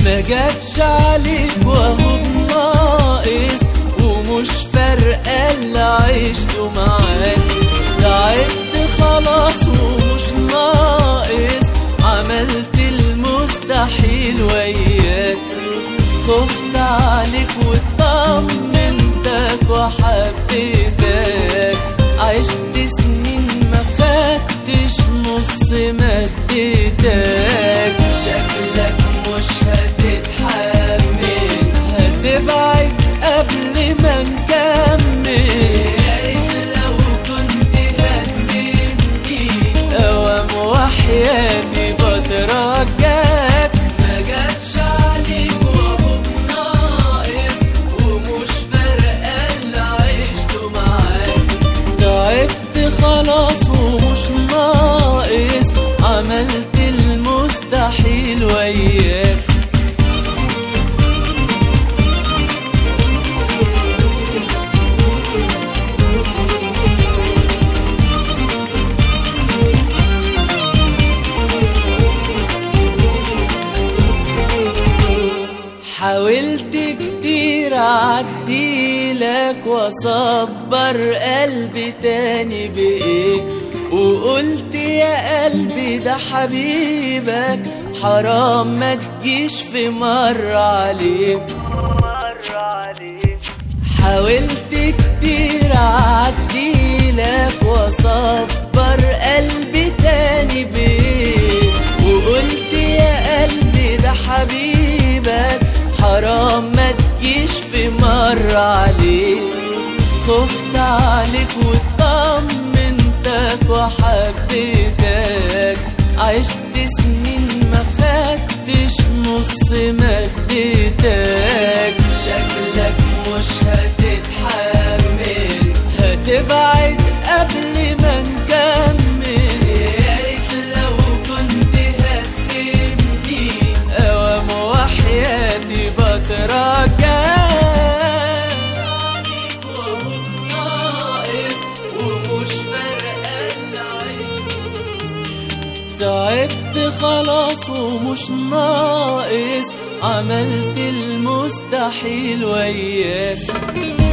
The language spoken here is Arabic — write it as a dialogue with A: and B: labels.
A: ما جاتش عليك وهو بناقص، ومش فارقة اللي عشته معاك. تعبت خلاص ومش ناقص، عملت المستحيل وياك. خفت عليك وطمنتك وحبيتك، عشت سنين ما خدتش نص ما اديتك. شكلك مش هتتحمل، هتبعد قبل ما نكمل. يا ريت لو كنت هتسيبني اوام وحياتي بترجاك. ما جاتش عليك وهو بناقص، ومش فارقة اللي عشته معاك. تعبت خلاص ومش ناقص، عملت المستحيل وياك. حاولت كتير اعديلك واصبر قلبي تاني بايه، وقلت يا قلبي ده حبيبك، حرام ما تجيش في مرة عليه. حاولت كتير اعديلك واصبر قلبي تاني بيه، وقلت يا قلبي ده حبيبك، حرام ما تجيش في مرة عليه. خفت عليك وطمنتك وحبيتك، عشت سنين ما خدتش نص ما اديتك. شكلك مش هتتحمل، هتبعد قبل ما نكمل. يا ريت لو كنت هتسيبني اوام وحياتي بترجاك. عليك وهو ناقص، ومش فارقة اللي عايزه. تعبت خلاص ومش ناقص، عملت المستحيل وياك.